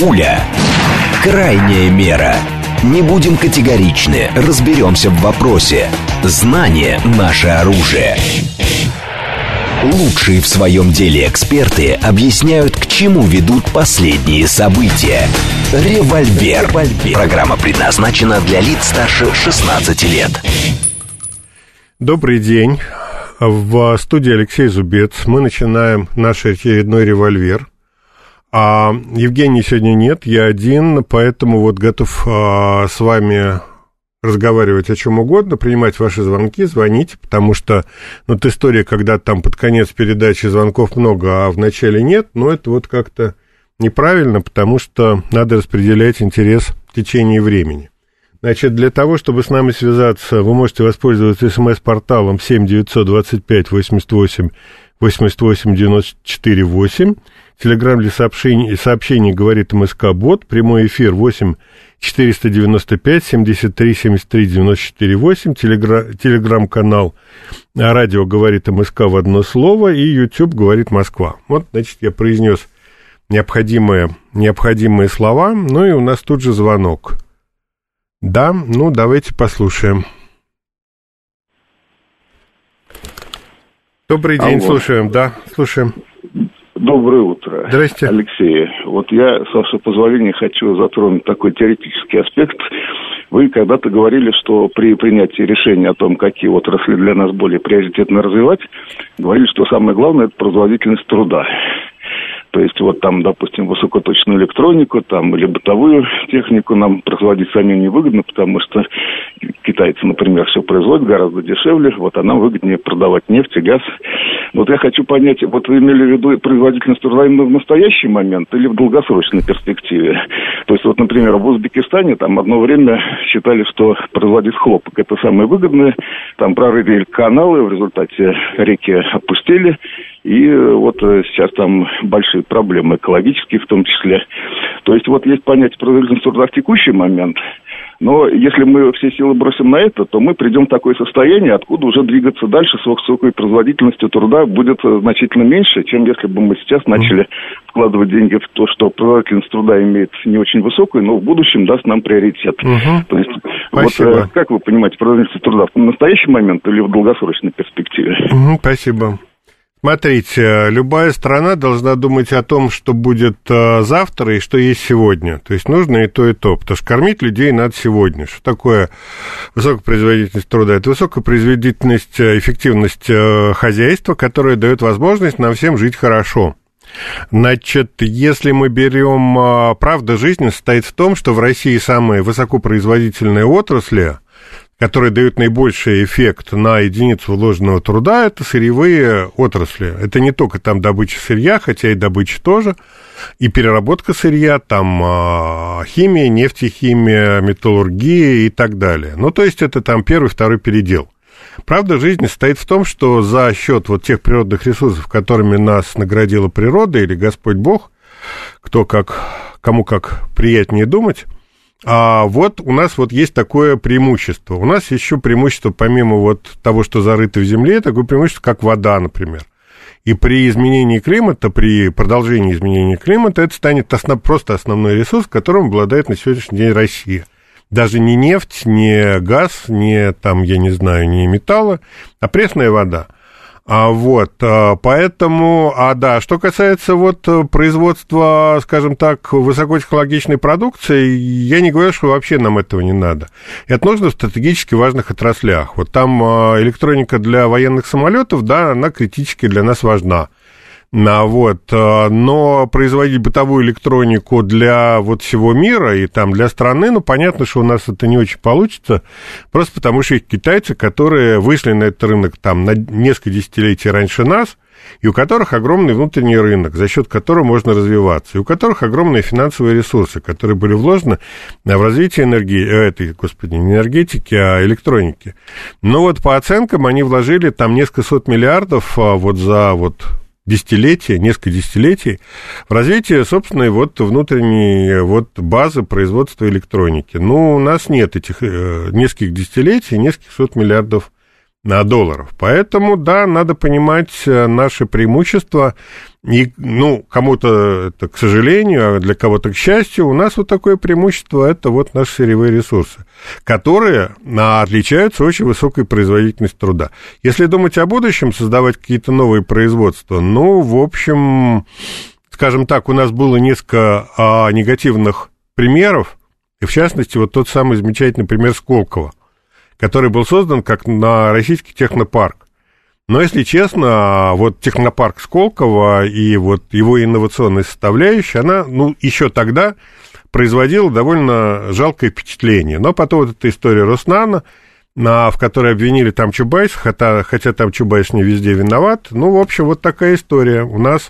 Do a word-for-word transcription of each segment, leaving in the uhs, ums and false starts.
Пуля. Крайняя мера. Не будем категоричны, разберемся в вопросе. Знание – наше оружие. Лучшие в своем деле эксперты объясняют, к чему ведут последние события. Револьвер. Программа предназначена для лиц старше шестнадцати лет. Добрый день. В студии Алексей Зубец. Мы начинаем наш очередной револьвер. А Евгении сегодня нет, я один, поэтому вот готов а, с вами разговаривать о чем угодно, принимать ваши звонки, звоните, потому что, ну, вот история, когда там под конец передачи звонков много, а в начале нет, ну, это вот как-то неправильно, потому что надо распределять интерес в течение времени. Значит, для того, чтобы с нами связаться, вы можете воспользоваться смс-порталом семь девятьсот двадцать пять восемьдесят восемь восемьдесят восемь девяносто четыре восемь. Телеграм для сообщений, сообщений говорит МСК-бот. Прямой эфир восемь четыреста девяносто пять семьдесят три семьдесят три девяносто четыре восемь. Телегра, телеграм-канал радио говорит МСК в одно слово. И YouTube говорит Москва. Вот, значит, я произнес необходимые, необходимые слова. Ну и у нас тут же звонок. Да, ну давайте послушаем. Добрый день, Алло. Слушаем, да, слушаем. Доброе утро. Здрасте. Алексей, вот я, с вашего позволения, хочу затронуть такой теоретический аспект. Вы когда-то говорили, что при принятии решения о том, какие отрасли для нас более приоритетно развивать, говорили, что самое главное – это производительность труда. То есть, вот там, допустим, высокоточную электронику там, или бытовую технику нам производить самим невыгодно, потому что китайцы, например, все производят гораздо дешевле, вот, а нам выгоднее продавать нефть и газ. Вот я хочу понять, вот вы имели в виду производительность труда именно в настоящий момент или в долгосрочной перспективе? То есть, вот, например, в Узбекистане там одно время считали, что производить хлопок – это самое выгодное, там прорыли каналы, в результате реки опустили, и вот сейчас там большие проблемы, экологические в том числе. То есть вот есть понятие производительности труда в текущий момент, но если мы все силы бросим на это, то мы придем в такое состояние, откуда уже двигаться дальше с высокой производительностью труда будет значительно меньше, чем если бы мы сейчас начали вкладывать деньги в то, что производительность труда имеет не очень высокую, но в будущем даст нам приоритет. Угу. То есть, вот как вы понимаете, производительность труда в настоящий момент или в долгосрочной перспективе? Угу, спасибо. Смотрите, любая страна должна думать о том, что будет э, завтра и что есть сегодня. То есть нужно и то, и то, потому что кормить людей надо сегодня. Что такое высокая производительность труда? Это высокая производительность, эффективность э, хозяйства, которая дает возможность нам всем жить хорошо. Значит, если мы берем... Э, правда жизни состоит в том, что в России самые высокопроизводительные отрасли, которые дают наибольший эффект на единицу вложенного труда, это сырьевые отрасли. Это не только там добыча сырья, хотя и добыча тоже, и переработка сырья, там химия, нефтехимия, металлургия и так далее. Ну, то есть это там первый, второй передел. Правда жизни состоит в том, что за счет вот тех природных ресурсов, которыми нас наградила природа или Господь Бог, кто как, кому как приятнее думать, а вот у нас вот есть такое преимущество. У нас еще преимущество, помимо вот того, что зарыто в земле, такое преимущество, как вода, например. И при изменении климата, при продолжении изменения климата, это станет основ, просто основной ресурс, которым обладает на сегодняшний день Россия. Даже не нефть, не газ, не, там, я не знаю, не металлы, а пресная вода. А вот, поэтому, а да, что касается вот производства, скажем так, высокотехнологичной продукции, я не говорю, что вообще нам этого не надо. Это нужно в стратегически важных отраслях. Вот там электроника для военных самолетов, да, она критически для нас важна. Вот, но производить бытовую электронику для вот всего мира и там для страны, ну, понятно, что у нас это не очень получится, просто потому что есть китайцы, которые вышли на этот рынок там на несколько десятилетий раньше нас, и у которых огромный внутренний рынок, за счет которого можно развиваться, и у которых огромные финансовые ресурсы, которые были вложены в развитие энергии, этой, господи, не энергетики, а электроники. Но вот по оценкам они вложили там несколько сот миллиардов вот за вот десятилетия, несколько десятилетий в развитие собственной вот внутренней вот базы производства электроники. Ну, у нас нет этих э, нескольких десятилетий, нескольких сот миллиардов долларов. Поэтому, да, надо понимать наши преимущества. И, ну, кому-то это, к сожалению, а для кого-то, к счастью, у нас вот такое преимущество, это вот наши сырьевые ресурсы, которые отличаются очень высокой производительностью труда. Если думать о будущем, создавать какие-то новые производства, ну, в общем, скажем так, у нас было несколько а, негативных примеров, и в частности, вот тот самый замечательный пример Сколково, который был создан как на российский технопарк. Но, если честно, вот технопарк Сколково и вот его инновационная составляющая, она, ну, еще тогда производила довольно жалкое впечатление. Но потом вот эта история Роснано, на, в которой обвинили там Чубайса, хотя, хотя там Чубайс не везде виноват. Ну, в общем, вот такая история. У нас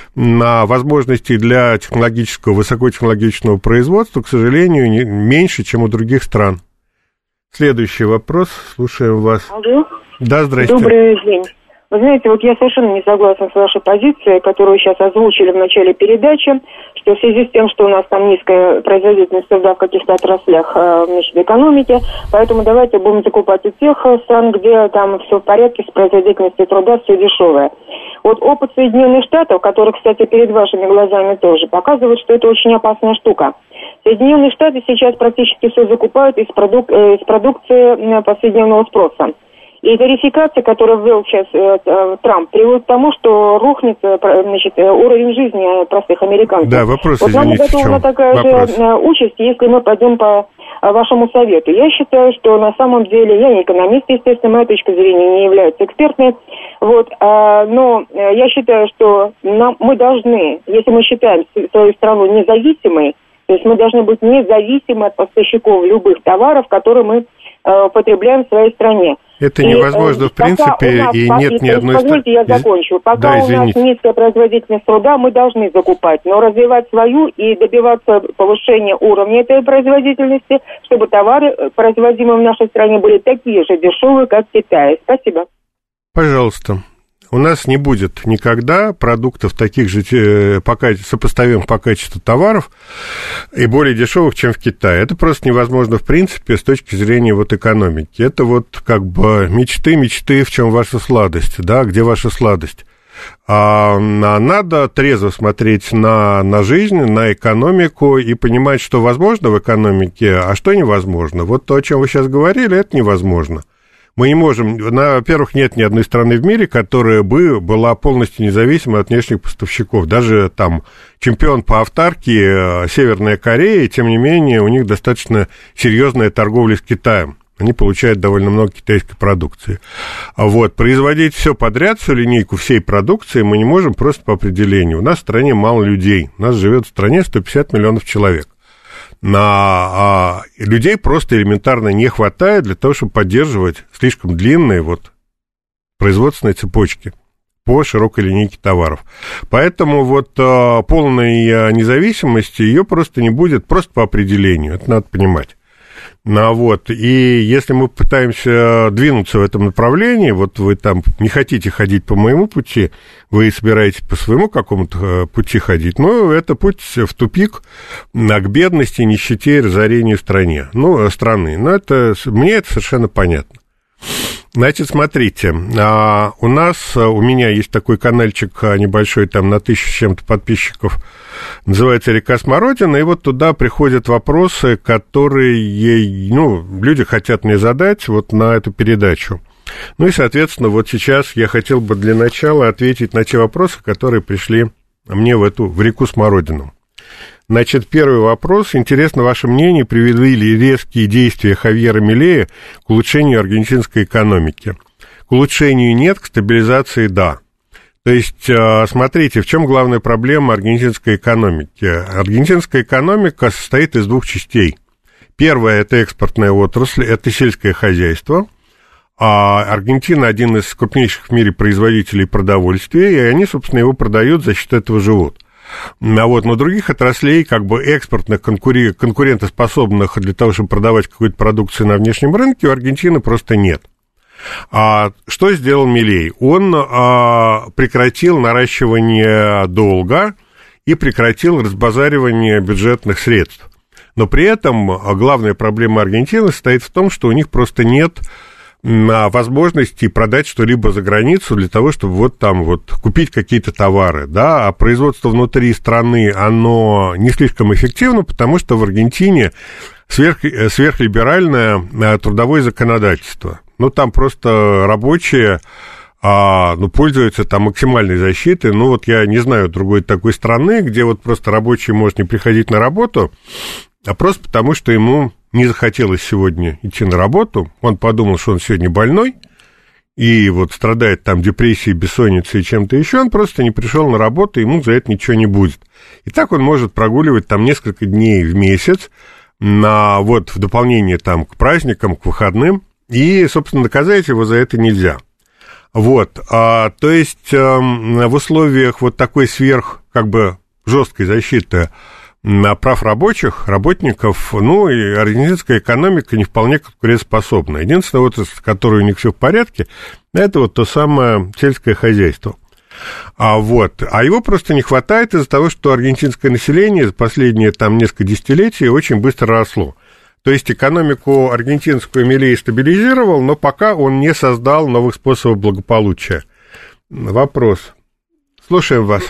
на возможностей для технологического, высокотехнологичного производства, к сожалению, не, меньше, чем у других стран. Следующий вопрос. Слушаем вас. Алло. Да, здрасте. Добрый день. Вы знаете, вот я совершенно не согласна с вашей позицией, которую сейчас озвучили в начале передачи, что в связи с тем, что у нас там низкая производительность труда в каких-то отраслях, значит, экономики, поэтому давайте будем закупать у тех стран, где там все в порядке с производительностью труда, все дешевое. Вот опыт Соединенных Штатов, который, кстати, перед вашими глазами тоже, показывает, что это очень опасная штука. Соединенные Штаты сейчас практически все закупают из, продук- из продукции повседневного спроса. И тарификация, которую ввел сейчас э, Трамп, приводит к тому, что рухнет, значит, уровень жизни простых американцев. Да, вопрос, вот нам готова такая вопрос. же участь, если мы пойдем по вашему совету. Я считаю, что на самом деле, я не экономист, естественно, моя точка зрения не является экспертной, вот, а, но я считаю, что нам, мы должны, если мы считаем свою страну независимой, то есть мы должны быть независимы от поставщиков любых товаров, которые мы э, потребляем в своей стране. Это невозможно, и, в принципе, нас, и нет ни одной... Позвольте, я закончу. Пока да, у нас низкая производительность труда, мы должны закупать, но развивать свою и добиваться повышения уровня этой производительности, чтобы товары, производимые в нашей стране, были такие же дешевые, как в Китае. Спасибо. Пожалуйста. У нас не будет никогда продуктов таких же по, сопоставимых по качеству товаров и более дешевых, чем в Китае. Это просто невозможно, в принципе, с точки зрения вот экономики. Это вот как бы мечты, мечты, в чем ваша сладость, да, где ваша сладость. А надо трезво смотреть на, на жизнь, на экономику и понимать, что возможно в экономике, а что невозможно. Вот то, о чем вы сейчас говорили, это невозможно. Мы не можем, во-первых, нет ни одной страны в мире, которая бы была полностью независима от внешних поставщиков. Даже там чемпион по автарке Северная Корея, тем не менее, у них достаточно серьезная торговля с Китаем. Они получают довольно много китайской продукции. Вот, производить все подряд, всю линейку всей продукции мы не можем просто по определению. У нас в стране мало людей. У нас живет в стране сто пятьдесят миллионов человек. На а, людей просто элементарно не хватает для того, чтобы поддерживать слишком длинные вот производственные цепочки по широкой линейке товаров. Поэтому вот а, полной а, независимости ее просто не будет, просто по определению, это надо понимать. Ну, вот, и если мы пытаемся двинуться в этом направлении, вот вы там не хотите ходить по моему пути, вы собираетесь по своему какому-то пути ходить, ну, это путь в тупик, к бедности, нищете и разорению стране, ну, страны. Ну, это, мне это совершенно понятно. Значит, смотрите, а у нас, у меня есть такой канальчик небольшой, там на тысячу с чем-то подписчиков, называется «Река Смородина», и вот туда приходят вопросы, которые, ну, люди хотят мне задать вот на эту передачу. Ну и, соответственно, вот сейчас я хотел бы для начала ответить на те вопросы, которые пришли мне в эту, в реку Смородину. Значит, первый вопрос. Интересно ваше мнение, привели ли резкие действия Хавьера Милея к улучшению аргентинской экономики? К улучшению нет, к стабилизации да. То есть, смотрите, в чем главная проблема аргентинской экономики? Аргентинская экономика состоит из двух частей. Первая – это экспортная отрасль, это сельское хозяйство. А Аргентина – один из крупнейших в мире производителей продовольствия, и они, собственно, его продают, за счет этого живут. А вот на других отраслей, как бы экспортных, конкури... конкурентоспособных для того, чтобы продавать какую-то продукцию на внешнем рынке, у Аргентины просто нет. А что сделал Милей? Он а, прекратил наращивание долга и прекратил разбазаривание бюджетных средств. Но при этом главная проблема Аргентины состоит в том, что у них просто нет возможности продать что-либо за границу для того, чтобы вот там вот купить какие-то товары, да, а производство внутри страны, оно не слишком эффективно, потому что в Аргентине сверх, сверхлиберальное трудовое законодательство. Ну, там просто рабочие, а, ну, пользуются там максимальной защитой. Ну, вот я не знаю другой такой страны, где вот просто рабочий может не приходить на работу, а просто потому, что ему не захотелось сегодня идти на работу, он подумал, что он сегодня больной, и вот страдает там депрессией, бессонницей и чем-то еще, он просто не пришел на работу, ему за это ничего не будет. И так он может прогуливать там несколько дней в месяц, на, вот в дополнение там к праздникам, к выходным, и, собственно, наказать его за это нельзя. Вот, а, то есть а, в условиях вот такой сверх, как бы, жесткой защиты на прав рабочих, работников, ну, и аргентинская экономика не вполне конкурентоспособна. Единственная отрасль, которая у них все в порядке, это вот то самое сельское хозяйство. А, вот. А его просто не хватает из-за того, что аргентинское население за последние там несколько десятилетий очень быстро росло. То есть экономику аргентинскую Милей стабилизировал, но пока он не создал новых способов благополучия. Вопрос. Слушаем вас.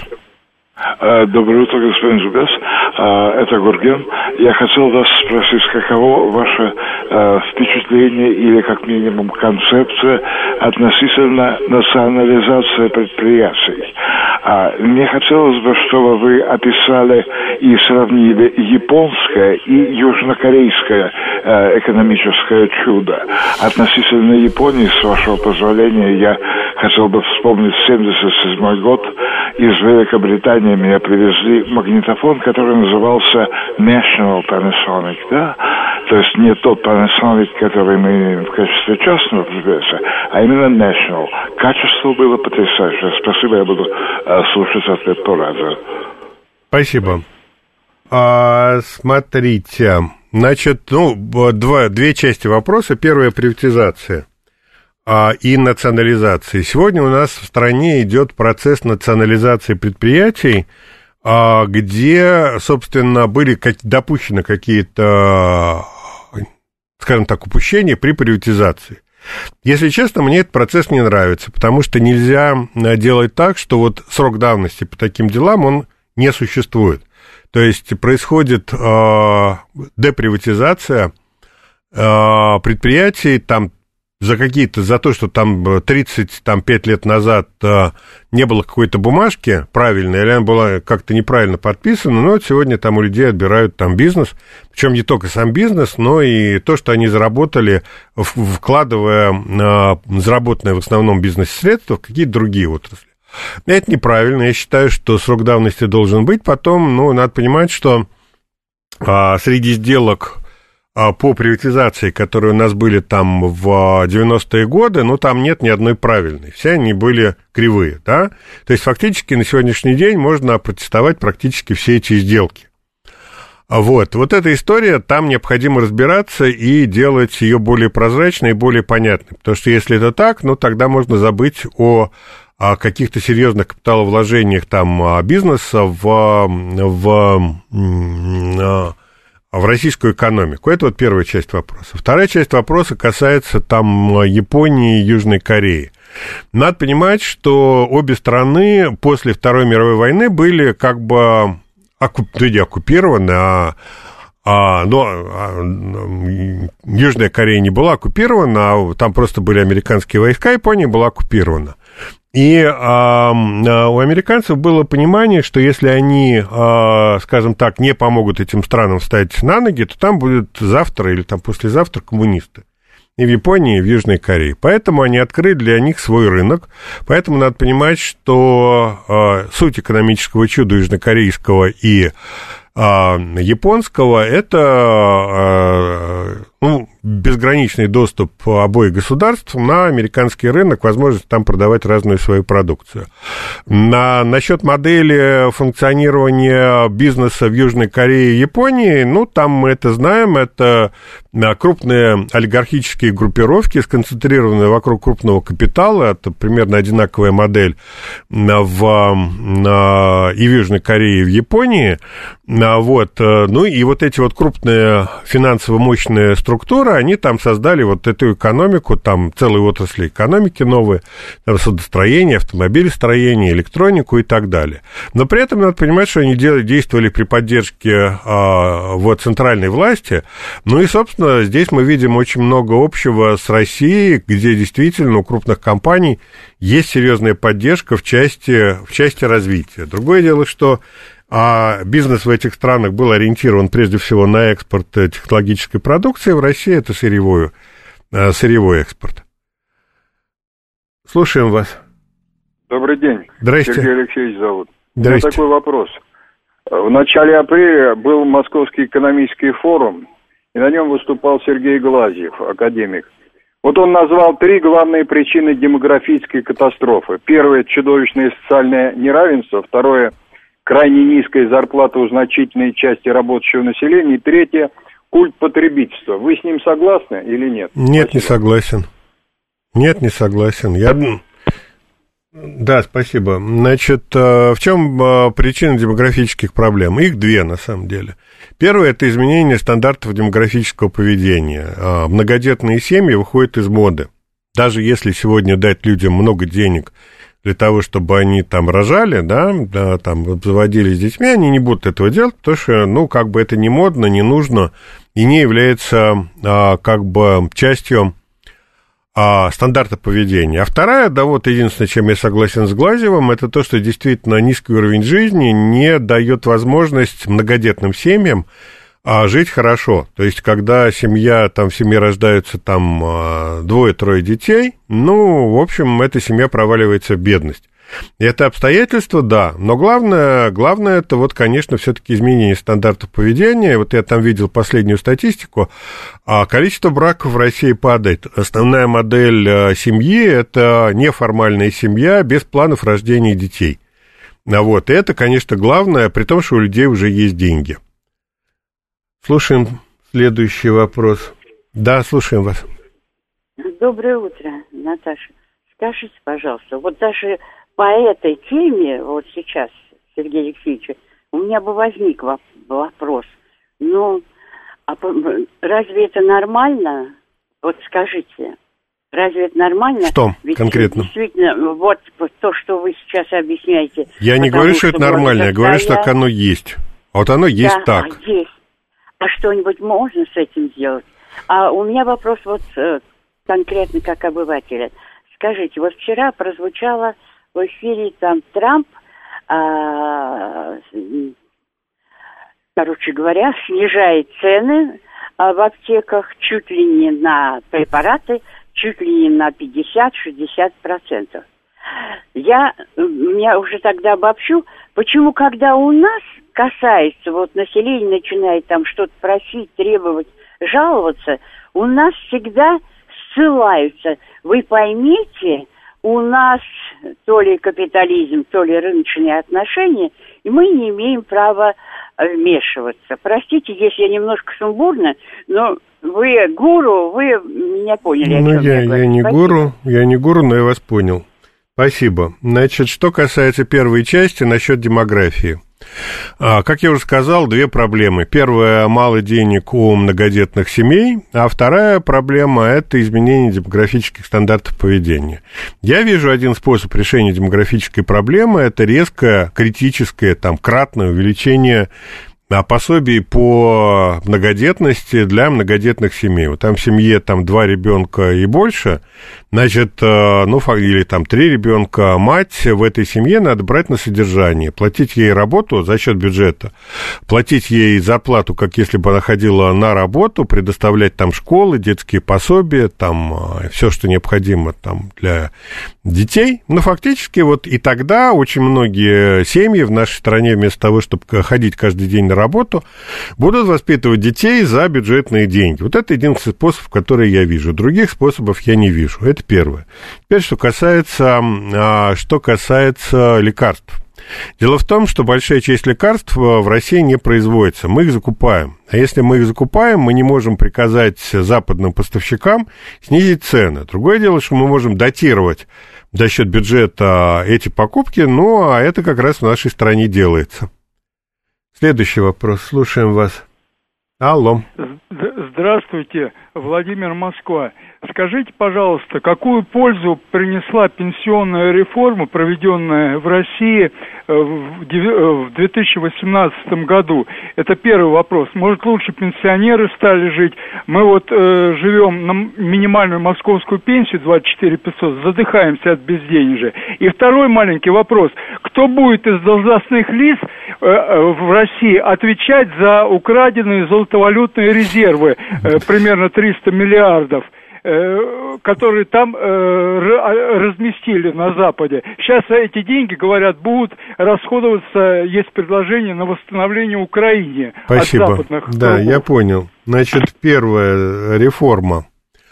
Доброе утро, господин Зубец. Это Гурген. Я хотел вас спросить, каково ваше впечатление или, как минимум, концепция относительно национализации предприятий. Мне хотелось бы, чтобы вы описали и сравнили японское и южнокорейское экономическое чудо. Относительно Японии, с вашего позволения, я хотел бы вспомнить семьдесят седьмой год. Из Великобритании меня привезли магнитофон, который назывался National Panasonic, да? То есть не тот Panasonic, который мы имеем в качестве частного предприятия, а именно National. Качество было потрясающее. Спасибо, я буду э, слушать ответ по радио. Спасибо. А, смотрите, значит, ну, два, две части вопроса. Первая — приватизация и национализации. Сегодня у нас в стране идет процесс национализации предприятий, где, собственно, были допущены какие-то, скажем так, упущения при приватизации. Если честно, мне этот процесс не нравится, потому что нельзя делать так, что вот срок давности по таким делам, он не существует. То есть происходит э, деприватизация э, предприятий, там, за какие-то, за то, что там тридцать пять лет назад а, не было какой-то бумажки правильной, или она была как-то неправильно подписана, но вот сегодня там у людей отбирают там бизнес, причем не только сам бизнес, но и то, что они заработали, вкладывая а, заработанные в основном бизнес-средства в какие-то другие отрасли. Это неправильно, я считаю, что срок давности должен быть, потом, ну, надо понимать, что а, среди сделок по приватизации, которые у нас были там в девяностые годы, ну, там нет ни одной правильной. Все они были кривые, да? То есть, фактически, на сегодняшний день можно протестовать практически все эти сделки. Вот. Вот эта история, там необходимо разбираться и делать ее более прозрачной и более понятной. Потому что, если это так, ну, тогда можно забыть о, о каких-то серьезных капиталовложениях там бизнеса в... в, в в российскую экономику. Это вот первая часть вопроса. Вторая часть вопроса касается там Японии и Южной Кореи. Надо понимать, что обе страны после Второй мировой войны были как бы оккуп... не оккупированы, а, а, но а, Южная Корея не была оккупирована, а там просто были американские войска, Япония была оккупирована. И а, у американцев было понимание, что если они, а, скажем так, не помогут этим странам встать на ноги, то там будут завтра или там послезавтра коммунисты. И в Японии, и в Южной Корее. Поэтому они открыли для них свой рынок. Поэтому надо понимать, что а, суть экономического чуда южнокорейского и а, японского – это а, ну, безграничный доступ обоих государств на американский рынок, возможность там продавать разную свою продукцию. На, насчет модели функционирования бизнеса в Южной Корее и Японии, ну, там мы это знаем, это крупные олигархические группировки, сконцентрированные вокруг крупного капитала, это примерно одинаковая модель в, и в Южной Корее, и в Японии, вот, ну, и вот эти вот крупные финансово мощные структуры, инфраструктуры, они там создали вот эту экономику, там целые отрасли экономики новые, там судостроение, автомобилестроение, электронику и так далее. Но при этом надо понимать, что они делали, действовали при поддержке а, вот, центральной власти. Ну и, собственно, здесь мы видим очень много общего с Россией, где действительно у крупных компаний есть серьезная поддержка в части, в части развития. Другое дело, что а бизнес в этих странах был ориентирован прежде всего на экспорт технологической продукции. В России это сырьевой, сырьевой экспорт. Слушаем вас. Добрый день. Здрасте. Сергей Алексеевич зовут. Здрасте. У меня такой вопрос. В начале апреля был Московский экономический форум, и на нем выступал Сергей Глазьев, академик. Вот он назвал три главные причины демографической катастрофы. Первое – чудовищное социальное неравенство. Второе – крайне низкая зарплата у значительной части рабочего населения. И третье – культ потребительства. Вы с ним согласны или нет? Нет, Спасибо. не согласен. Нет, не согласен. Я... Да, спасибо. Значит, в чем причина демографических проблем? Их две, на самом деле. Первое – это изменение стандартов демографического поведения. Многодетные семьи выходят из моды. Даже если сегодня дать людям много денег для того, чтобы они там рожали, да, да, там заводились с детьми, они не будут этого делать, потому что, ну, как бы это не модно, не нужно и не является, а, как бы, частью а, стандарта поведения. А вторая, да, вот единственное, чем я согласен с Глазьевым, это то, что действительно низкий уровень жизни не дает возможность многодетным семьям а, жить хорошо. То есть, когда семья, там в семье рождаются там двое-трое детей, ну, в общем, эта семья проваливается в бедность. И это обстоятельство, да, но главное, главное это вот, конечно, все-таки изменение стандартов поведения. Вот я там видел последнюю статистику, а количество браков в России падает. Основная модель семьи – это неформальная семья без планов рождения детей. Вот, и это, конечно, главное, при том, что у людей уже есть деньги. Слушаем следующий вопрос. Да, слушаем вас. Доброе утро, Наташа. Скажите, пожалуйста, вот даже по этой теме, вот сейчас, Сергей Алексеевич, у меня бы возник вопрос. Ну, а разве это нормально? Вот скажите, разве это нормально? Что Ведь конкретно? Действительно, вот то, что вы сейчас объясняете. Я не говорю, что это нормально, я говорю, что так оно есть. А вот оно есть да, так. Есть. А что-нибудь можно с этим сделать? А у меня вопрос вот конкретно как обывателя. Скажите, вот вчера прозвучало в эфире там Трамп, а, короче говоря, снижает цены а, в аптеках чуть ли не на препараты, чуть ли не на пятьдесят-шестьдесят процентов. Я, я уже тогда обобщу, почему, когда у нас касается, вот население начинает там что-то просить, требовать, жаловаться, у нас всегда ссылаются. Вы поймите, у нас то ли капитализм, то ли рыночные отношения, и мы не имеем права вмешиваться. Простите, если я немножко сумбурна, но вы гуру, вы меня поняли. Ну, я, я, я не гуру, я не гуру, но я вас понял. Спасибо. Значит, что касается первой части, насчет демографии. А, как я уже сказал, две проблемы. Первая – мало денег у многодетных семей, а вторая проблема – это изменение демографических стандартов поведения. Я вижу один способ решения демографической проблемы – это резкое, критическое, там, кратное увеличение пособий по многодетности для многодетных семей. Вот там в семье там два ребенка и больше, значит, ну, или там три ребенка, мать в этой семье надо брать на содержание, платить ей работу за счет бюджета, платить ей зарплату, как если бы она ходила на работу, предоставлять там школы, детские пособия, там все, что необходимо там для детей. Ну, фактически вот и тогда очень многие семьи в нашей стране вместо того, чтобы ходить каждый день на работу, будут воспитывать детей за бюджетные деньги. Вот это единственный способ, который я вижу. Других способов я не вижу. Это первое. Теперь, что касается, что касается лекарств. Дело в том, что большая часть лекарств в России не производится. Мы их закупаем. А если мы их закупаем, мы не можем приказать западным поставщикам снизить цены. Другое дело, что мы можем датировать за счет бюджета эти покупки, ну, а это как раз в нашей стране делается. Следующий вопрос. Слушаем вас. Алло. Здравствуйте, Владимир, Москва. Скажите, пожалуйста, какую пользу принесла пенсионная реформа, проведенная в России в две тысячи восемнадцатом году? Это первый вопрос. Может, лучше пенсионеры стали жить? Мы вот э, живем на минимальную московскую пенсию двадцать четыре тысячи пятьсот, задыхаемся от безденежья. И второй маленький вопрос. Кто будет из должностных лиц э, в России отвечать за украденные золотовалютные резервы, э, примерно триста миллиардов? Которые там э, разместили на Западе. Сейчас эти деньги, говорят, будут расходоваться, есть предложение на восстановление Украине. Спасибо. От западных да, кругов. Я понял. Значит, первая реформа.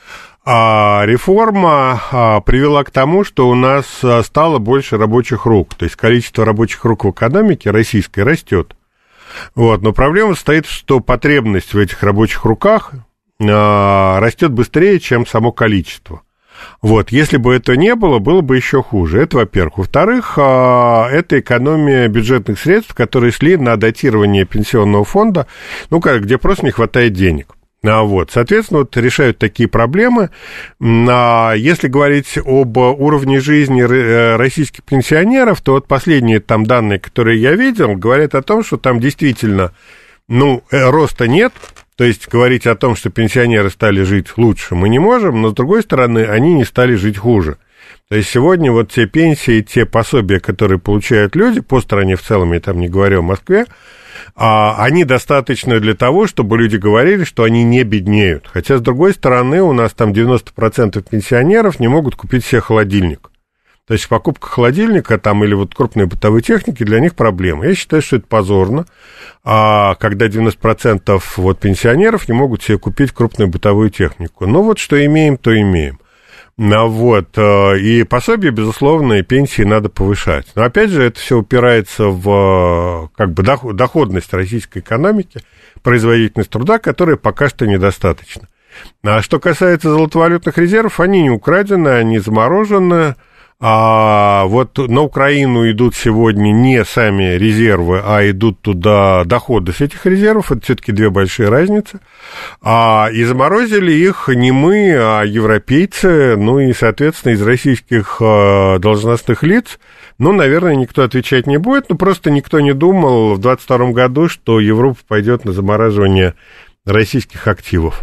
А реформа а, привела к тому, что у нас стало больше рабочих рук. То есть количество рабочих рук в экономике российской растет. Вот. Но проблема состоит, что потребность в этих рабочих руках растет быстрее, чем само количество. Вот, если бы это не было, было бы еще хуже. Это, во-первых. Во-вторых, это экономия бюджетных средств, которые шли на датирование пенсионного фонда, ну, где просто не хватает денег. Вот, соответственно, вот решают такие проблемы. Если говорить об уровне жизни российских пенсионеров, то вот последние там данные, которые я видел, говорят о том, что там действительно, ну, роста нет. То есть говорить о том, что пенсионеры стали жить лучше, мы не можем, но, с другой стороны, они не стали жить хуже. То есть сегодня вот те пенсии, те пособия, которые получают люди по стране в целом, я там не говорю о Москве, они достаточны для того, чтобы люди говорили, что они не беднеют. Хотя, с другой стороны, у нас там девяносто процентов пенсионеров не могут купить себе холодильник. То есть покупка холодильника там, или вот крупной бытовой техники для них проблема. Я считаю, что это позорно, когда девяносто процентов вот пенсионеров не могут себе купить крупную бытовую технику. Ну вот что имеем, то имеем. Вот. И пособие, безусловно, и пенсии надо повышать. Но опять же, это все упирается в как бы доходность российской экономики, производительность труда, которая пока что недостаточна. А что касается золотовалютных резервов, они не украдены, они заморожены. А вот на Украину идут сегодня не сами резервы, а идут туда доходы с этих резервов. Это все-таки две большие разницы. А, и заморозили их не мы, а европейцы, ну и, соответственно, из российских а, должностных лиц. Ну, наверное, никто отвечать не будет, но просто никто не думал в двадцать втором году, что Европа пойдет на замораживание российских активов.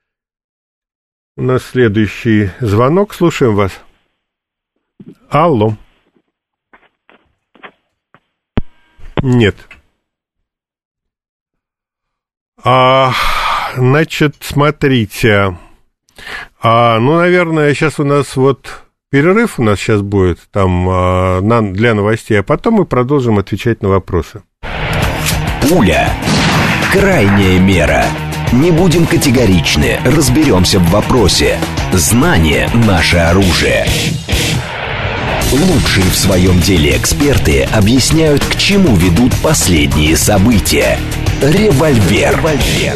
У нас следующий звонок. Слушаем вас. Алло. Нет. А, значит, смотрите. А, ну, наверное, сейчас у нас вот перерыв у нас сейчас будет там а, на, для новостей, а потом мы продолжим отвечать на вопросы. Пуля. Крайняя мера. Не будем категоричны, разберемся в вопросе. Знание – наше оружие. Лучшие в своем деле эксперты объясняют, к чему ведут последние события. Револьвер. Револьвер.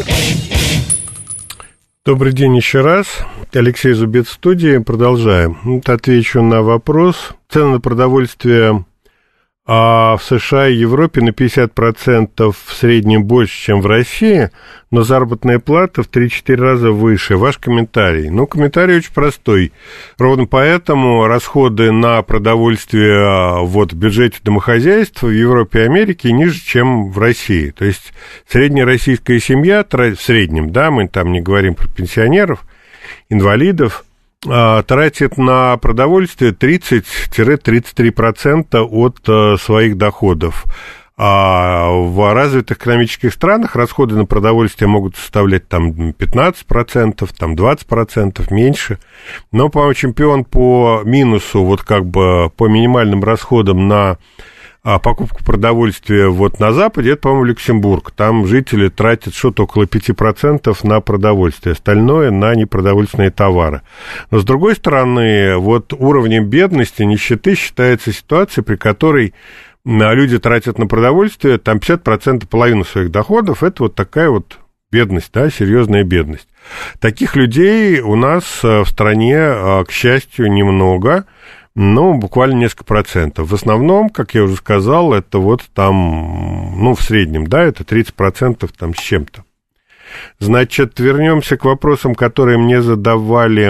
Добрый день еще раз. Алексей Зубец в студии. Продолжаем. Вот отвечу на вопрос. Цены на продовольствие а в США и Европе на пятьдесят процентов в среднем больше, чем в России, но заработная плата в три-четыре раза выше. Ваш комментарий? Ну, комментарий очень простой. Ровно поэтому расходы на продовольствие вот, в бюджете домохозяйства в Европе и Америке ниже, чем в России. То есть средняя российская семья, в среднем, да, мы там не говорим про пенсионеров, инвалидов, тратит на продовольствие тридцать-тридцать три процента от своих доходов. А в развитых экономических странах расходы на продовольствие могут составлять там пятнадцать процентов, там двадцать процентов, меньше. Но, по-моему, чемпион по минусу, вот как бы по минимальным расходам на покупку продовольствия вот на Западе, это, по-моему, Люксембург. Там жители тратят что-то около пять процентов на продовольствие, остальное на непродовольственные товары. Но, с другой стороны, вот уровнем бедности, нищеты считается ситуация, при которой люди тратят на продовольствие там пятьдесят процентов, половину своих доходов. Это вот такая вот бедность, да, серьезная бедность. Таких людей у нас в стране, к счастью, немного. Ну, буквально несколько процентов. В основном, как я уже сказал, это вот там, ну, в среднем, да, это тридцать процентов там с чем-то. Значит, вернемся к вопросам, которые мне задавали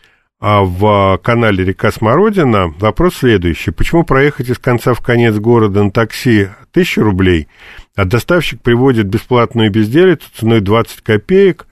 в канале «Река Смородина». Вопрос следующий. Почему проехать из конца в конец города на такси тысячу рублей, а доставщик приводит бесплатную безделицу ценой двадцать копеек,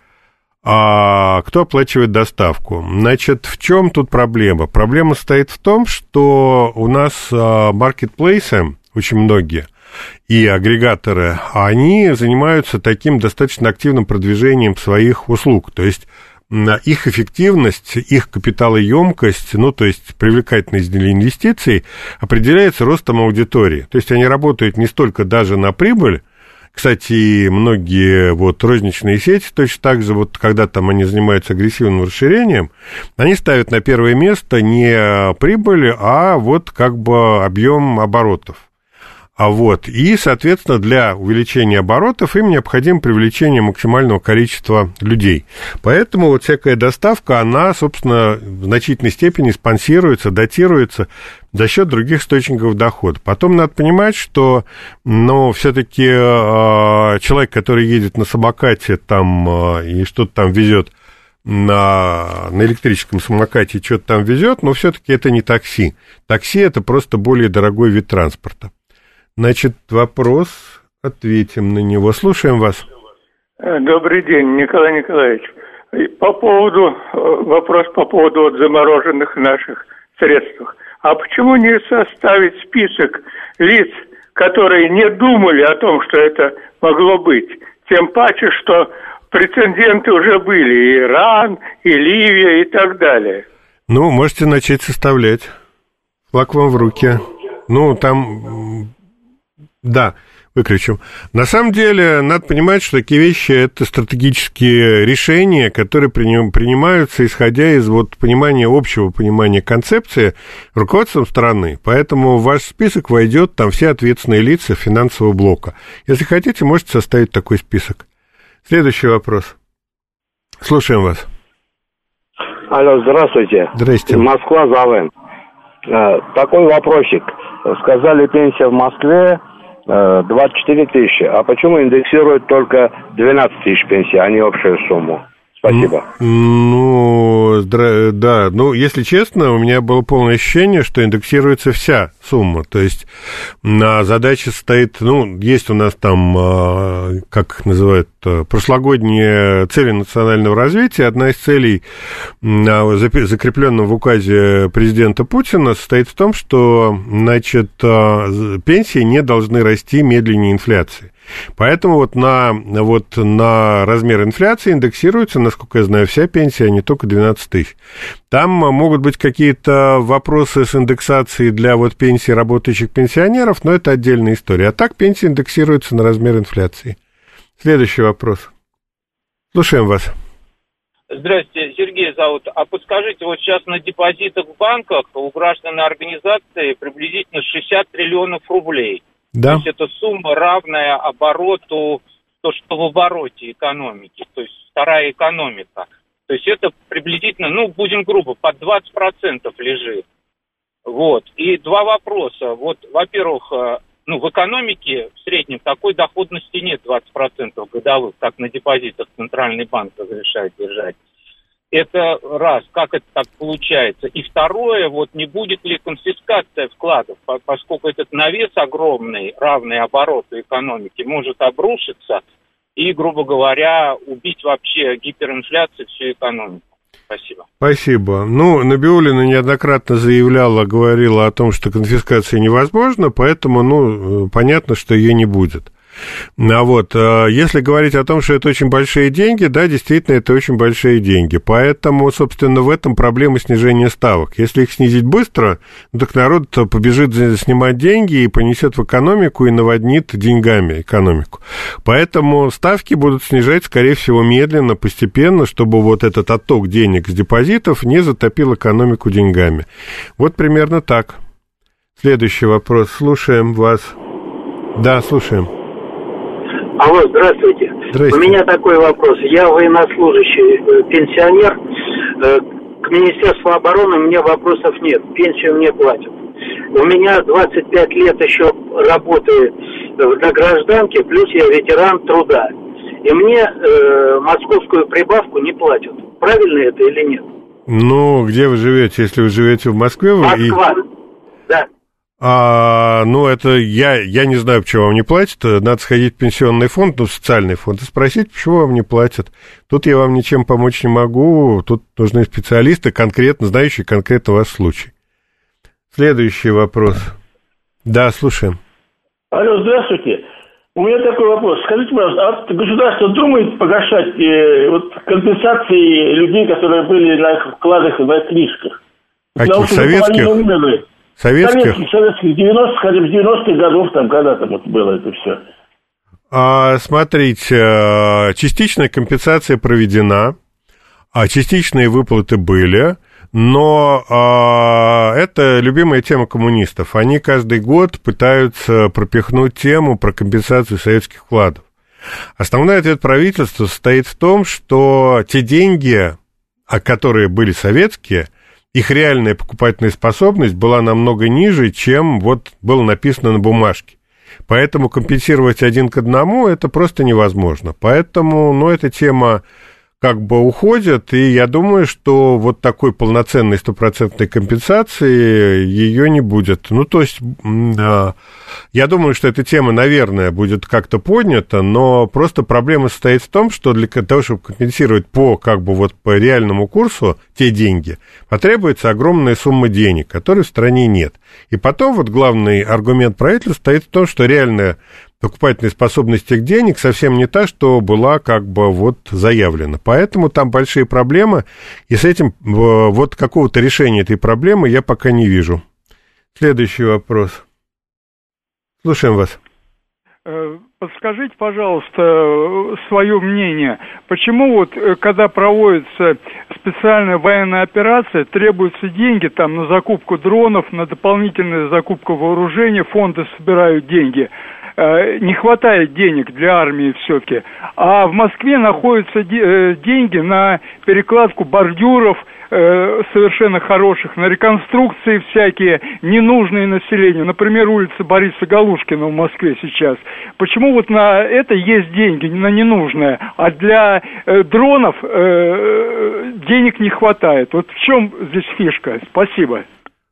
а кто оплачивает доставку? Значит, в чем тут проблема? Проблема состоит в том, что у нас маркетплейсы, очень многие, и агрегаторы, они занимаются таким достаточно активным продвижением своих услуг. То есть их эффективность, их капиталоемкость, ну, то есть привлекательность для инвестиций, определяется ростом аудитории. То есть они работают не столько даже на прибыль. Кстати, многие вот розничные сети точно так же, вот когда там они занимаются агрессивным расширением, они ставят на первое место не прибыль, а вот как бы объем оборотов. А вот, и, соответственно, для увеличения оборотов им необходимо привлечение максимального количества людей. Поэтому вот всякая доставка, она, собственно, в значительной степени спонсируется, датируется за счет других источников дохода. Потом надо понимать, что, ну, все-таки э, человек, который едет на самокате там э, и что-то там везет, на, на электрическом самокате что-то там везет, но все-таки это не такси. Такси – это просто более дорогой вид транспорта. Значит, вопрос, ответим на него. Слушаем вас. Добрый день, Николай Николаевич. По поводу, вопрос по поводу вот замороженных наших средств. А почему не составить список лиц, которые не думали о том, что это могло быть? Тем паче, что прецеденты уже были. И Иран, и Ливия, и так далее. Ну, можете начать составлять. Флаг вам в руки. Ну, там... Да, выключим. На самом деле, надо понимать, что такие вещи – это стратегические решения, которые принимаются, исходя из вот понимания, общего понимания концепции руководством страны. Поэтому в ваш список войдет там все ответственные лица финансового блока. Если хотите, можете составить такой список. Следующий вопрос. Слушаем вас. Алло, здравствуйте. Здрасте. Москва, Завен. Такой вопросик. Сказали, пенсия в Москве двадцать четыре тысячи. А почему индексируют только двенадцать тысяч пенсии, а не общую сумму? Спасибо. Ну, да, ну, если честно, у меня было полное ощущение, что индексируется вся сумма, то есть на задаче стоит, ну, есть у нас там, как называют, прошлогодние цели национального развития. Одна из целей, закрепленная в указе президента Путина, состоит в том, что, значит, пенсии не должны расти медленнее инфляции. Поэтому вот на, вот на размер инфляции индексируется, насколько я знаю, вся пенсия, а не только двенадцать тысяч. Там могут быть какие-то вопросы с индексацией для вот пенсий работающих пенсионеров, но это отдельная история. А так пенсия индексируется на размер инфляции. Следующий вопрос. Слушаем вас. Здравствуйте, Сергей зовут. А подскажите, вот сейчас на депозитах в банках у гражданной организации приблизительно шестьдесят триллионов рублей. Да. То есть это сумма, равная обороту, то, что в обороте экономики, то есть вторая экономика. То есть это приблизительно, ну, будем грубо, под двадцать процентов лежит. Вот. И два вопроса. Вот, во-первых, ну, в экономике в среднем такой доходности нет двадцать процентов годовых, как на депозитах Центральный банк разрешает держать. Это раз, как это так получается. И второе, вот не будет ли конфискация вкладов, поскольку этот навес огромный, равный обороту экономики, может обрушиться и, грубо говоря, убить вообще гиперинфляцию всю экономику. Спасибо. Спасибо. Ну, Набиуллина неоднократно заявляла, говорила о том, что конфискация невозможна, поэтому, ну, понятно, что ее не будет. А вот, если говорить о том, что это очень большие деньги, да, действительно, это очень большие деньги. Поэтому, собственно, в этом проблема снижения ставок. Если их снизить быстро, так народ побежит снимать деньги и понесет в экономику и наводнит деньгами экономику. Поэтому ставки будут снижать, скорее всего, медленно, постепенно, чтобы вот этот отток денег с депозитов не затопил экономику деньгами. Вот примерно так. Следующий вопрос. Слушаем вас. Да, слушаем. Алло, здравствуйте. Здравствуйте. У меня такой вопрос. Я военнослужащий, пенсионер. К Министерству обороны мне вопросов нет. Пенсию мне платят. У меня двадцать пять лет еще работы на гражданке, плюс я ветеран труда. и мне э, московскую прибавку не платят. Правильно это или нет? Ну, где вы живете? Если вы живете в Москве... Вы... Москва, и... да. А, ну, это я, я не знаю, почему вам не платят. Надо сходить в пенсионный фонд, ну, в социальный фонд, и спросить, почему вам не платят. Тут я вам ничем помочь не могу. Тут нужны специалисты, конкретно знающие конкретно ваш случай. Следующий вопрос. Да, слушаем. Алло, здравствуйте. У меня такой вопрос. Скажите, пожалуйста, а государство думает погашать э, вот, компенсации людей, которые были на вкладах и на книжках? Каких, советских? Советских? Советских, советских, девяностых, скажем, с девяностых годов там когда-то вот было это все. А, смотрите, частичная компенсация проведена, а частичные выплаты были, но а, это любимая тема коммунистов. Они каждый год пытаются пропихнуть тему про компенсацию советских вкладов. Основной ответ правительства состоит в том, что те деньги, которые были советские, их реальная покупательная способность была намного ниже, чем вот было написано на бумажке. Поэтому компенсировать один к одному это просто невозможно. Поэтому, ну, эта тема как бы уходит, и я думаю, что вот такой полноценной стопроцентной компенсации ее не будет. Ну, то есть, я думаю, что эта тема, наверное, будет как-то поднята, но просто проблема состоит в том, что для того, чтобы компенсировать по, как бы, вот по реальному курсу те деньги, потребуется огромная сумма денег, которой в стране нет. И потом вот главный аргумент правительства стоит в том, что реальная покупательная способность этих денег совсем не та, что была как бы вот заявлена. Поэтому там большие проблемы, и с этим вот какого-то решения этой проблемы я пока не вижу. Следующий вопрос. Слушаем вас. Подскажите, пожалуйста, свое мнение. Почему вот, когда проводится специальная военная операция, требуются деньги там на закупку дронов, на дополнительную закупку вооружения, фонды собирают деньги. Не хватает денег для армии все-таки. А в Москве находятся деньги на перекладку бордюров, совершенно хороших, на реконструкции всякие, ненужные населению. Например, улица Бориса Галушкина в Москве сейчас. Почему вот на это есть деньги, на ненужное, а для э, дронов э, денег не хватает? Вот в чем здесь фишка? Спасибо.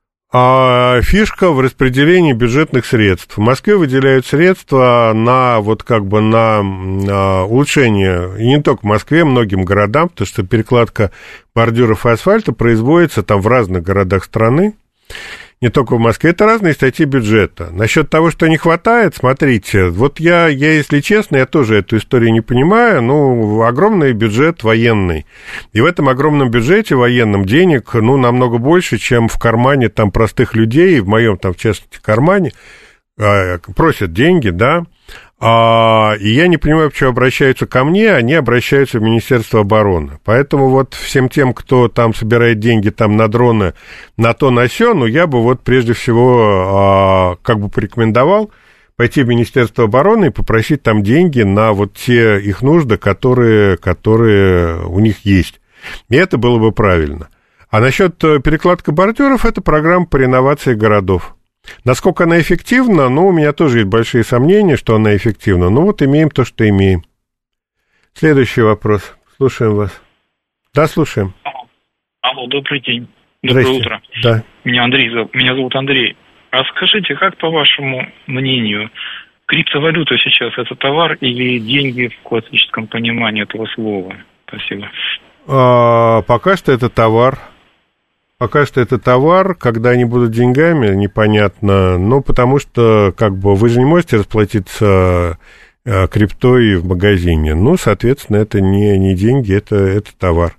А фишка в распределении бюджетных средств. В Москве выделяют средства на, вот как бы на, на улучшение, и не только в Москве, многим городам, потому что перекладка бордюров и асфальта производится там в разных городах страны, не только в Москве. Это разные статьи бюджета. Насчет того, что не хватает, смотрите, вот я, я, если честно, я тоже эту историю не понимаю, ну, огромный бюджет военный, и в этом огромном бюджете военном денег, ну, намного больше, чем в кармане там простых людей, в моем там, в частности, кармане, э, просят деньги, да, а, и я не понимаю, почему обращаются ко мне, они обращаются в Министерство обороны. Поэтому вот всем тем, кто там собирает деньги там на дроны, на то, на сё, ну, я бы вот прежде всего а, как бы порекомендовал пойти в Министерство обороны и попросить там деньги на вот те их нужды, которые, которые у них есть. И это было бы правильно. А насчет перекладки бордюров, это программа по реновации городов. Насколько она эффективна, ну, у меня тоже есть большие сомнения, что она эффективна. Ну, вот имеем то, что имеем. Следующий вопрос. Слушаем вас. Да, слушаем. Алло, добрый день. Доброе утро. Да. Меня Андрей зовут. Меня зовут Андрей. А скажите, как, по вашему мнению, криптовалюта сейчас это товар или деньги в классическом понимании этого слова? Спасибо. А, пока что это товар. Пока что это товар, когда они будут деньгами, непонятно, ну, потому что, как бы, вы же не можете расплатиться э, криптой в магазине, ну, соответственно, это не, не деньги, это, это товар.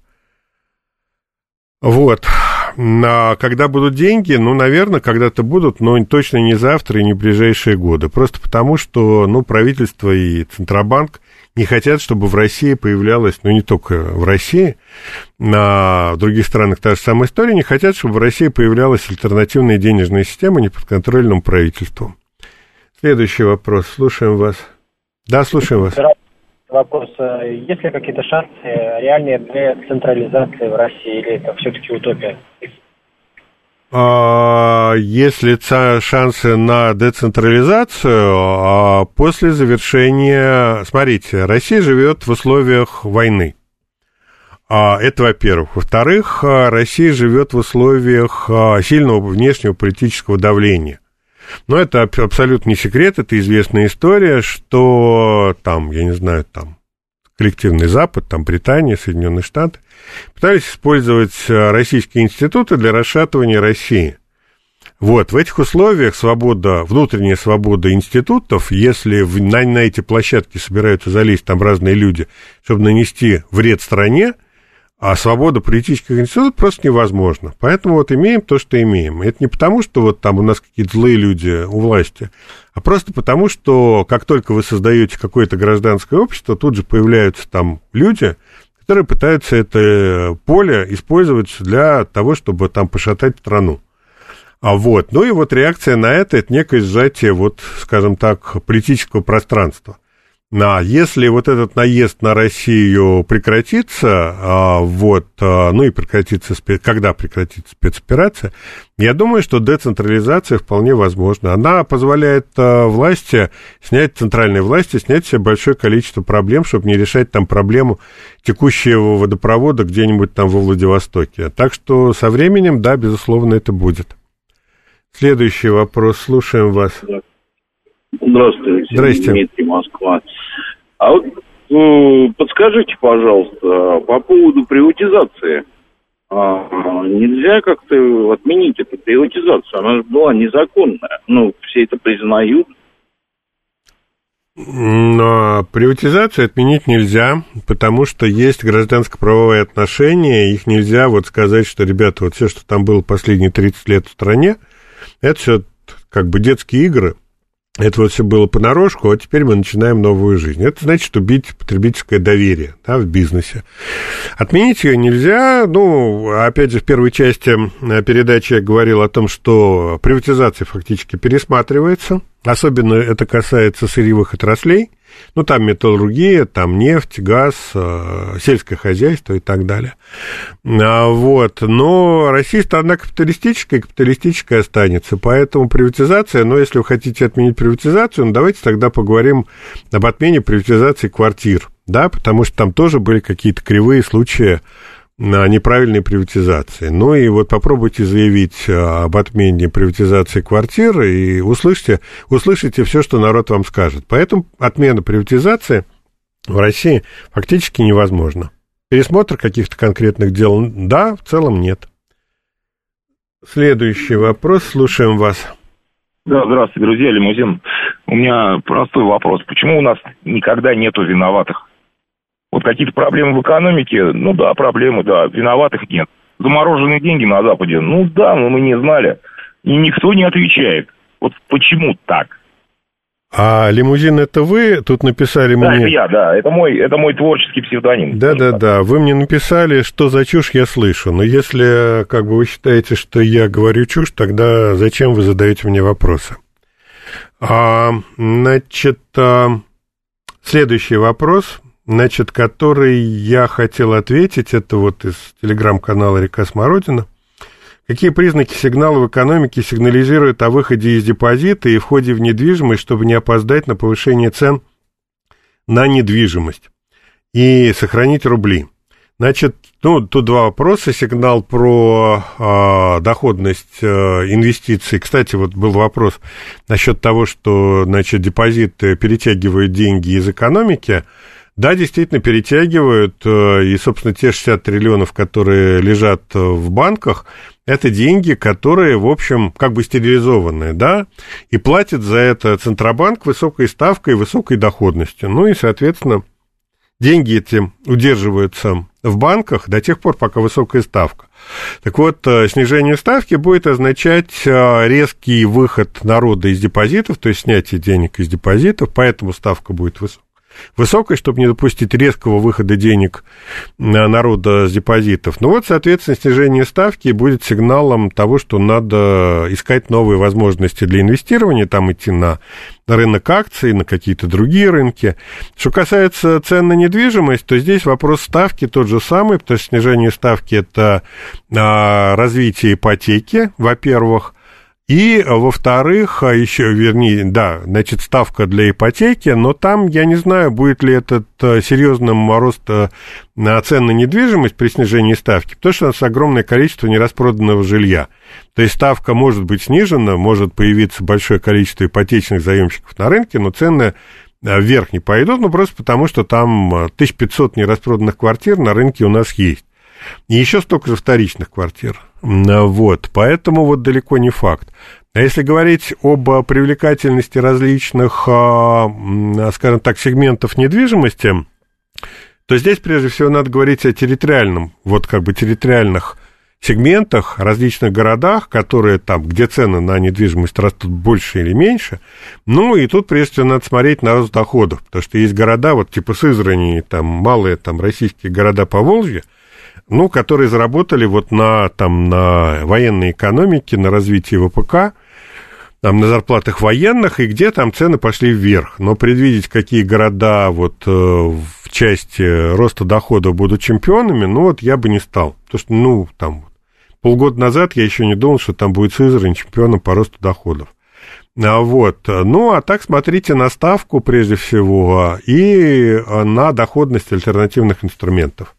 Вот, а когда будут деньги, ну, наверное, когда-то будут, но точно не завтра и не в ближайшие годы, просто потому что, ну, правительство и Центробанк не хотят, чтобы в России появлялась, ну, не только в России, а в других странах та же самая история, не хотят, чтобы в России появлялась альтернативная денежная система неподконтрольному правительству. Следующий вопрос. Слушаем вас. Да, слушаем вас. Вопрос. Есть ли какие-то шансы реальные для централизации в России, или это все-таки утопия? Если шансы на децентрализацию, после завершения... Смотрите, Россия живет в условиях войны. Это, во-первых. Во-вторых, Россия живет в условиях сильного внешнего политического давления. Но это абсолютно не секрет, это известная история, что там, я не знаю, там коллективный Запад, там Британия, Соединенные Штаты пытались использовать российские институты для расшатывания России. Вот, в этих условиях свобода, внутренняя свобода институтов, если в, на, на эти площадки собираются залезть там разные люди, чтобы нанести вред стране, а свобода политических институтов просто невозможна. Поэтому вот имеем то, что имеем. И это не потому, что вот там у нас какие-то злые люди у власти, а просто потому, что как только вы создаете какое-то гражданское общество, тут же появляются там люди, которые пытаются это поле использовать для того, чтобы там пошатать страну. А вот, ну и вот реакция на это, это некое сжатие, вот, скажем так, политического пространства. А если вот этот наезд на Россию прекратится, вот, ну и прекратится, когда прекратится спецоперация, я думаю, что децентрализация вполне возможна. Она позволяет власти, снять, центральной власти, снять себе большое количество проблем, чтобы не решать там проблему текущего водопровода где-нибудь там во Владивостоке. Так что со временем, да, безусловно, это будет. Следующий вопрос, слушаем вас. Здравствуйте, Здрасте. Дмитрий, Москва. А вот э, подскажите, пожалуйста, по поводу приватизации. А, нельзя как-то отменить эту приватизацию? Она же была незаконная. Ну, все это признают. Но приватизацию отменить нельзя, потому что есть гражданско-правовые отношения, их нельзя вот сказать, что, ребята, вот все, что там было последние тридцать лет в стране, это все как бы детские игры. Это вот все было понарошку, а теперь мы начинаем новую жизнь. Это значит убить потребительское доверие, да, в бизнесе. Отменить ее нельзя. Ну, опять же, в первой части передачи я говорил о том, что приватизация фактически пересматривается. Особенно это касается сырьевых отраслей. Ну, там металлургия, там нефть, газ, сельское хозяйство и так далее. Вот. Но Россия страна капиталистическая, капиталистическая останется. Поэтому приватизация, ну, если вы хотите отменить приватизацию, ну, давайте тогда поговорим об отмене приватизации квартир, да, потому что там тоже были какие-то кривые случаи неправильной приватизации. Ну и вот попробуйте заявить об отмене приватизации квартир и услышите, услышите все, что народ вам скажет. Поэтому отмена приватизации в России фактически невозможна. Пересмотр каких-то конкретных дел, да, в целом нет. Следующий вопрос, слушаем вас. Да, здравствуйте, друзья, Лимузин. У меня простой вопрос. Почему у нас никогда нету виноватых? Вот какие-то проблемы в экономике, ну да, проблемы, да, виноватых нет. Замороженные деньги на Западе, ну да, но мы не знали. И никто не отвечает. Вот почему так? А Лимузин это вы? Тут написали да, мне... Да, это я, да, это мой, это мой творческий псевдоним. Да-да-да, вы мне написали, что за чушь я слышу. Но если, как бы, вы считаете, что я говорю чушь, тогда зачем вы задаете мне вопросы? А, значит, следующий вопрос... Значит, который я хотел ответить, это вот из телеграм-канала «Река Смородина». Какие признаки сигнала в экономике сигнализируют о выходе из депозита и входе в недвижимость, чтобы не опоздать на повышение цен на недвижимость и сохранить рубли? Значит, ну, тут два вопроса. Сигнал про э, доходность э, инвестиций. Кстати, вот был вопрос насчет того, что, значит, депозиты перетягивают деньги из экономики. Да, действительно, перетягивают, и, собственно, те шестьдесят триллионов, которые лежат в банках, это деньги, которые, в общем, как бы стерилизованные, да, и платит за это Центробанк высокой ставкой и высокой доходностью. Ну и, соответственно, деньги эти удерживаются в банках до тех пор, пока высокая ставка. Так вот, снижение ставки будет означать резкий выход народа из депозитов, то есть снятие денег из депозитов, поэтому ставка будет высокой. высокой, чтобы не допустить резкого выхода денег народа с депозитов. Ну вот, соответственно, снижение ставки будет сигналом того, что надо искать новые возможности для инвестирования, там идти на рынок акций, на какие-то другие рынки. Что касается цен на недвижимость, то здесь вопрос ставки тот же самый, потому что снижение ставки – это а, развитие ипотеки, во-первых, и, во-вторых, еще, вернее, да, значит, ставка для ипотеки, но там, я не знаю, будет ли этот серьезным рост цен на недвижимость при снижении ставки, потому что у нас огромное количество нераспроданного жилья. То есть ставка может быть снижена, может появиться большое количество ипотечных заемщиков на рынке, но цены вверх не пойдут, ну, просто потому что там тысяча пятьсот нераспроданных квартир на рынке у нас есть. И еще столько же вторичных квартир. Вот, поэтому вот далеко не факт. А если говорить об привлекательности различных, скажем так, сегментов недвижимости, то здесь прежде всего надо говорить о территориальном, вот как бы территориальных сегментах, различных городах, которые там, где цены на недвижимость растут больше или меньше. Ну, и тут прежде всего надо смотреть на рост доходов, потому что есть города, вот типа Сызрани, там малые там российские города Поволжья, ну, которые заработали вот на, там, на военной экономике, на развитии ВПК, там, на зарплатах военных, и где там цены пошли вверх. Но предвидеть, какие города вот э, в части роста доходов будут чемпионами, ну, вот я бы не стал. Потому что, ну, там, полгода назад я еще не думал, что там будет Сызрань чемпионом по росту доходов. А вот. Ну, а так смотрите на ставку, прежде всего, и на доходность альтернативных инструментов.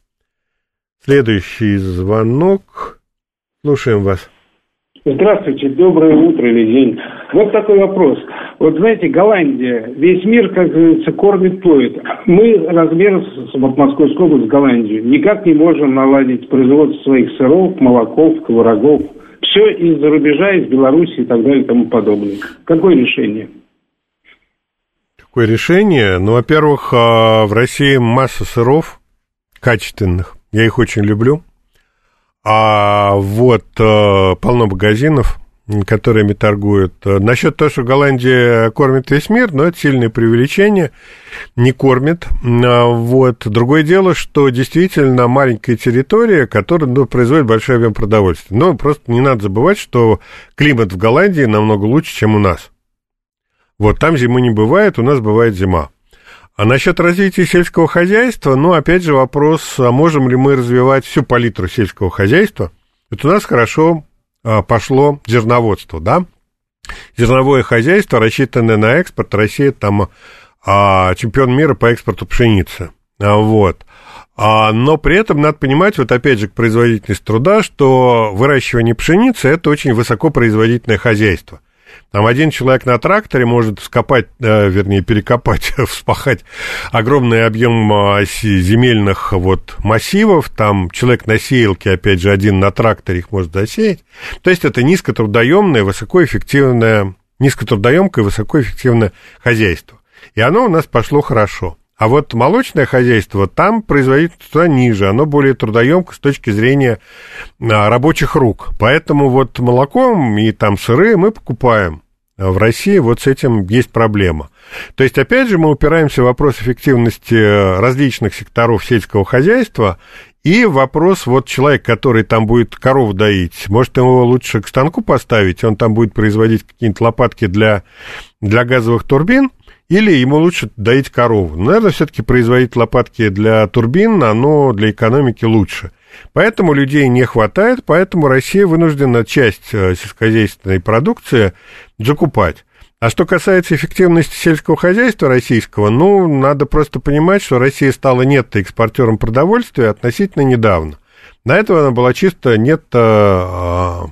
Следующий звонок. Слушаем вас. Здравствуйте, доброе утро или день. Вот такой вопрос. Вот знаете, Голландия, весь мир, как говорится, кормит, поет. Мы размером с вот, Московской области с Голландией никак не можем наладить производство своих сыров, молоков, творогов. Все из-за рубежа, из Беларуси и так далее и тому подобное. Какое решение? Какое решение? Ну, во-первых, в России масса сыров качественных. Я их очень люблю. А вот э, полно магазинов, которыми торгуют. Насчет того, что Голландия кормит весь мир, но это сильное преувеличение. Не кормит. Вот. Другое дело, что действительно маленькая территория, которая ну, производит большой объем продовольствия. Но просто не надо забывать, что климат в Голландии намного лучше, чем у нас. Вот там зимы не бывает, у нас бывает зима. А насчет развития сельского хозяйства, ну, опять же, вопрос, а можем ли мы развивать всю палитру сельского хозяйства? Вот у нас хорошо а, пошло зерноводство, да? Зерновое хозяйство, рассчитанное на экспорт, Россия там а, чемпион мира по экспорту пшеницы, а, вот. А, но при этом надо понимать, вот опять же, к производительности труда, что выращивание пшеницы – это очень высокопроизводительное хозяйство. Там один человек на тракторе может вскопать, э, вернее, перекопать, вспахать огромный объем э, земельных вот, массивов. Там человек на сеялке, опять же, один на тракторе их может засеять. То есть это низкотрудоемкое, высокоэффективное, низкотрудоемкое, высокоэффективное хозяйство. И оно у нас пошло хорошо. А вот молочное хозяйство, там производительность ниже, оно более трудоемко с точки зрения а, рабочих рук. Поэтому вот молоко и там сыры мы покупаем. В России вот с этим есть проблема. То есть, опять же, мы упираемся в вопрос эффективности различных секторов сельского хозяйства и вопрос, вот человек, который там будет корову доить, может, его лучше к станку поставить, он там будет производить какие-нибудь лопатки для, для газовых турбин, или ему лучше доить корову. Наверное, все-таки производить лопатки для турбин, оно для экономики лучше. Поэтому людей не хватает, поэтому Россия вынуждена часть сельскохозяйственной продукции закупать. А что касается эффективности сельского хозяйства российского, ну, надо просто понимать, что Россия стала нетто-экспортером продовольствия относительно недавно. До этого она была чисто нетто,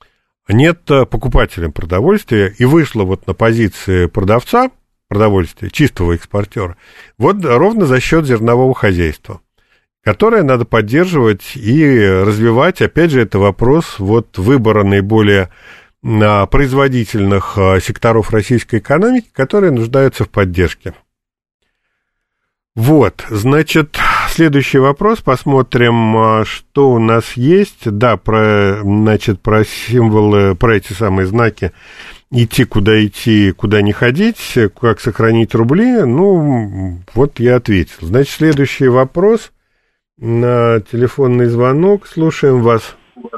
нетто покупателем продовольствия и вышла вот на позиции продавца продовольствия, чистого экспортера, вот ровно за счет зернового хозяйства, которое надо поддерживать и развивать. Опять же, это вопрос вот выбора наиболее производительных секторов российской экономики, которые нуждаются в поддержке. Вот, значит, следующий вопрос, посмотрим, что у нас есть. Да, про, значит, про символы, про эти самые знаки идти, куда идти, куда не ходить, как сохранить рубли, ну, вот я ответил. Значит, следующий вопрос на телефонный звонок. Слушаем вас.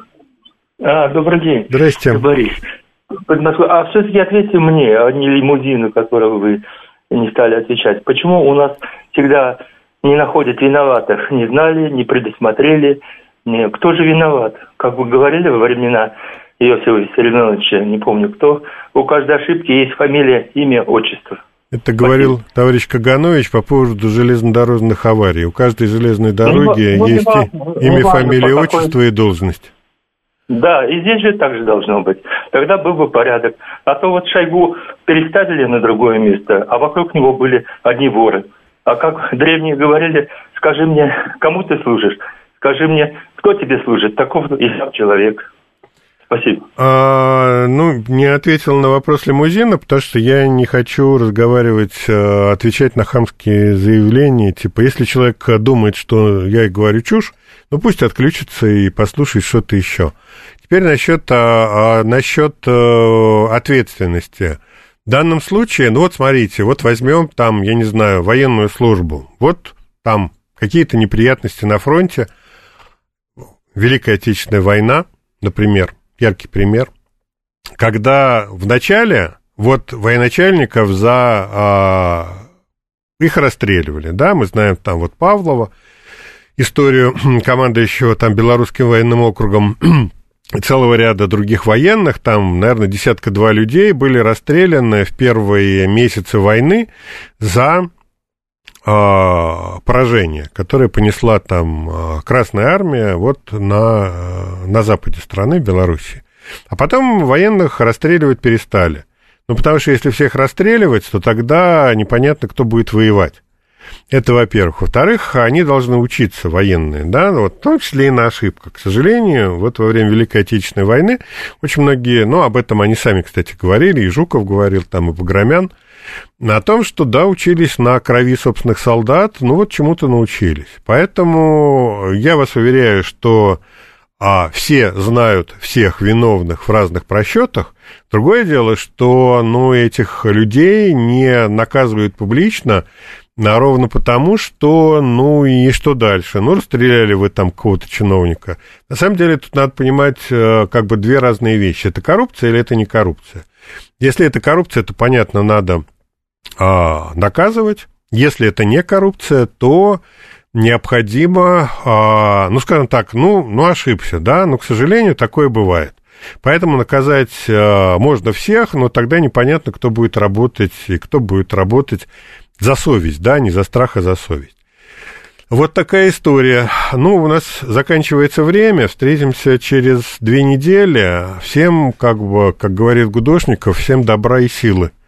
А, добрый день. Здрасте. Борис. А все-таки ответьте мне, а не лимузину, которого вы не стали отвечать. Почему у нас всегда не находят виноватых? Не знали, не предусмотрели. Не, кто же виноват? Как вы говорили во времена Иосифа Виссарионовича, не помню кто, у каждой ошибки есть фамилия, имя, отчество. Это говорил Спасибо. Товарищ Каганович по поводу железнодорожных аварий. У каждой железной дороги ну, есть ну, имя, ну, фамилия, отчество такой... и должность. Да, и здесь же так же должно быть. Тогда был бы порядок. А то вот Шойгу переставили на другое место, а вокруг него были одни воры. А как древние говорили, скажи мне, кому ты служишь? Скажи мне, кто тебе служит? Таков и сам человек. Спасибо. А, ну, не ответил на вопрос лимузина, потому что я не хочу разговаривать, отвечать на хамские заявления. Типа, если человек думает, что я говорю чушь, ну, пусть отключится и послушает что-то еще. Теперь насчет, а, а, насчет а, ответственности. В данном случае, ну, вот смотрите, вот возьмем там, я не знаю, военную службу. Вот там какие-то неприятности на фронте. Великая Отечественная война, например, яркий пример, когда в начале вот военачальников за а, их расстреливали, да, мы знаем там вот Павлова, историю командующего там Белорусским военным округом, целого ряда других военных, там, наверное, десятка-два людей были расстреляны в первые месяцы войны за поражение, которое понесла там Красная Армия вот на, на западе страны, Белоруссии. А потом военных расстреливать перестали. Ну, потому что если всех расстреливать, то тогда непонятно, кто будет воевать. Это, во-первых. Во-вторых, они должны учиться, военные, да, вот, в том числе и на ошибках. К сожалению, вот во время Великой Отечественной войны очень многие, ну, об этом они сами, кстати, говорили, и Жуков говорил, там, и Погромян, о том, что, да, учились на крови собственных солдат, ну, вот чему-то научились. Поэтому я вас уверяю, что а, все знают всех виновных в разных просчетах. Другое дело, что, ну, этих людей не наказывают публично, а ровно потому, что, ну, и что дальше? Ну, расстреляли вы там какого-то чиновника. На самом деле, тут надо понимать, как бы, две разные вещи. Это коррупция или это не коррупция? Если это коррупция, то, понятно, надо а, наказывать. Если это не коррупция, то необходимо, а, ну, скажем так, ну, ну, ошибся, да, но, к сожалению, такое бывает. Поэтому наказать а, можно всех, но тогда непонятно, кто будет работать и кто будет работать за совесть, да, не за страх, а за совесть. Вот такая история. Ну, у нас заканчивается время, встретимся через две недели. Всем, как бы, как говорит Гудошников, всем добра и силы.